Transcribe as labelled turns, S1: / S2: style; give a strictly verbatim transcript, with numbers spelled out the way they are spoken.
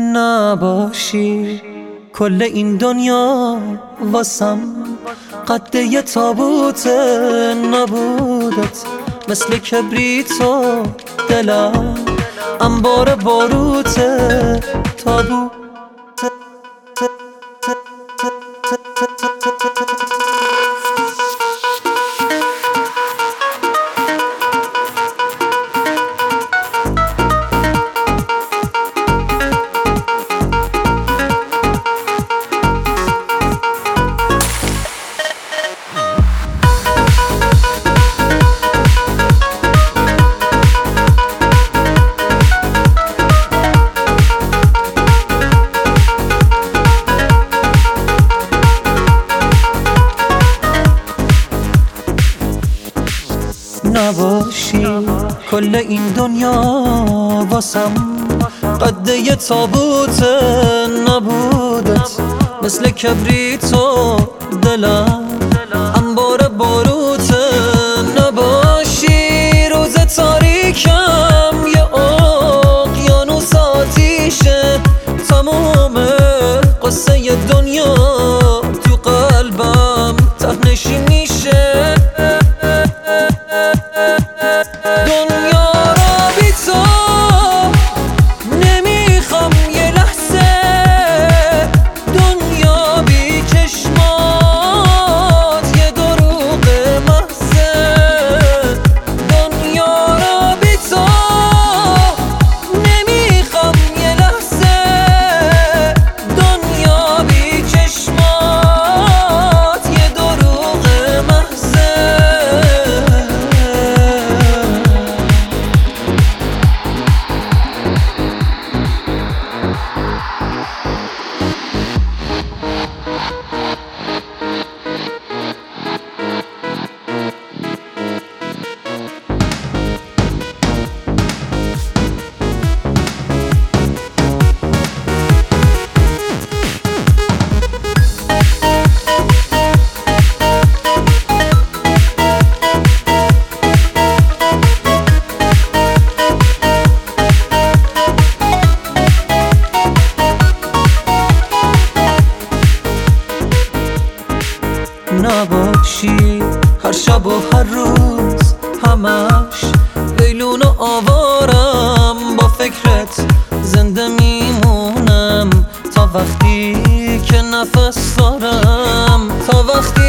S1: نباشی کل این دنیا واسم قد یه تابوت نبودت، مثل کبریت و دلم انبار باروت تابوت. نباشی کل این دنیا واسم قد یه تابوت نبودت، مثل کبریت و دلم انبار باروت. نباشی روز تاریکم یه اقیانوس آتیشه، تموم قصه دنیا تو قلبم ته نشین میشه. دنیا را بی تو نمیخوام یه لحظه، دنیا بی چشمات یه دروغ محضه. دنیا را بی تو نمیخوام یه لحظه، دنیا بی چشمات یه دروغ محضه. نباشی هر شب و هر روز همش ویلون و آوارم، با فکرت زنده میمونم تا وقتی که نفس دارم، تا وقتی